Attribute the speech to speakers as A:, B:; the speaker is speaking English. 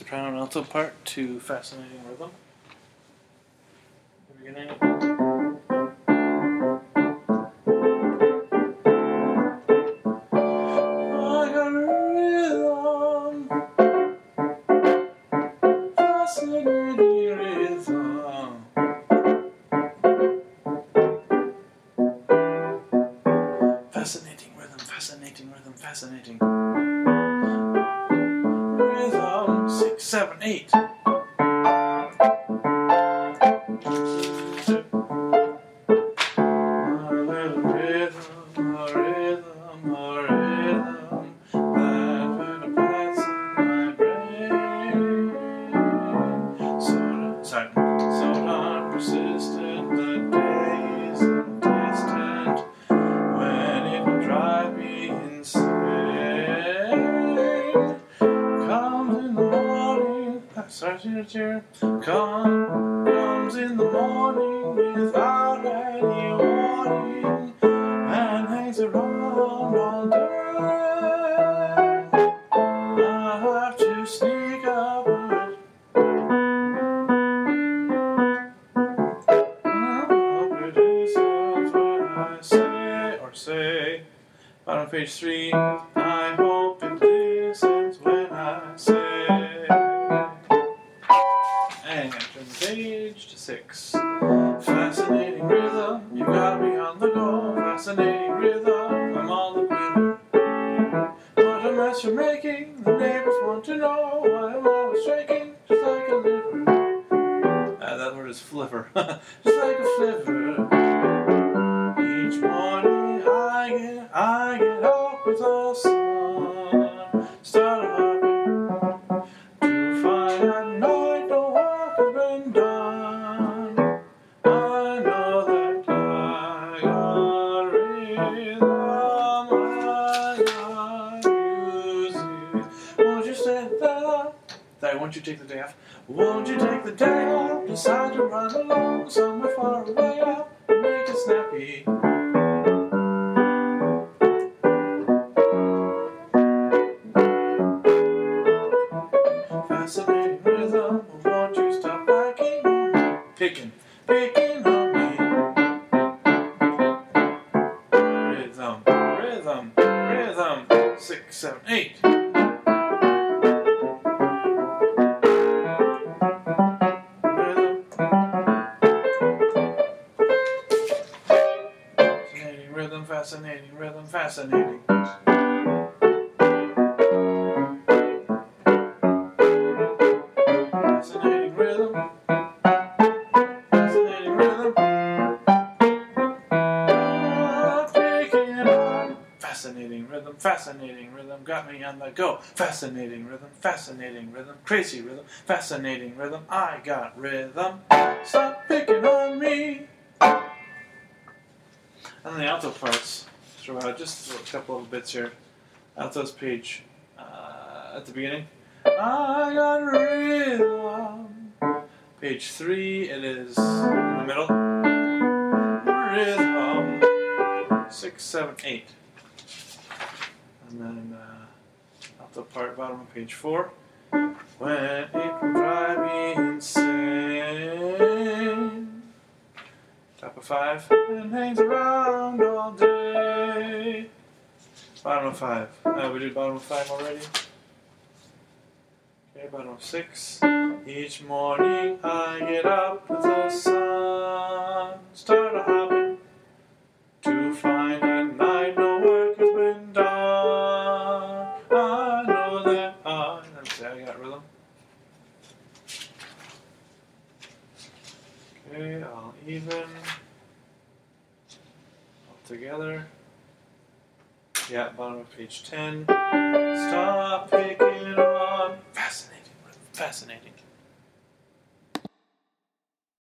A: soprano and alto part to Fascinating Rhythm. The beginning. I got a rhythm, fascinating rhythm. Fascinating rhythm, fascinating rhythm, fascinating rhythm. 6, 7, 8. Comes in the morning without any warning and hangs around all day. I have to sneak up with it is when I say bottom of page 3. I hope it listens when I say. And turn the page to 6. Fascinating rhythm, you got me on the go. Fascinating rhythm, I'm on the winner. What a mess you're making, the neighbors want to know why I'm always shaking, just like a liver. That word is flipper. Just like a flipper. Each morning I get up with the sun, start hopping to find at night no work has been done. I know that I got rhythm, I got music. Won't you stand that? Won't you take the day off? Won't you take the day off? Decide to run along somewhere far away off and make it snappy. Fascinating rhythm, won't you stop picking on me? Picking on me. Rhythm, rhythm, rhythm. 6, 7, 8. Fascinating rhythm, fascinating. Fascinating rhythm. Fascinating rhythm. Fascinating rhythm, fascinating rhythm. Got me on the go. Fascinating rhythm, fascinating rhythm. Crazy rhythm, fascinating rhythm. I got rhythm. Stop picking on me. And the alto parts, throughout, just a couple of bits here. Alto's page at the beginning. I got rhythm. Page 3, it is in the middle. Rhythm. 6, 7, 8. And then alto part, bottom of page 4. When it will drive me insane. Top of 5, and hangs around all day. Bottom of 5. We did bottom of 5 already. Okay, bottom of 6. Each morning I get up with the sun, start a hopping to find at night no work has been done. I know that let me see, I got rhythm. Okay, I'll even all together. Yeah, bottom of page 10. Stop picking on. Fascinating, fascinating.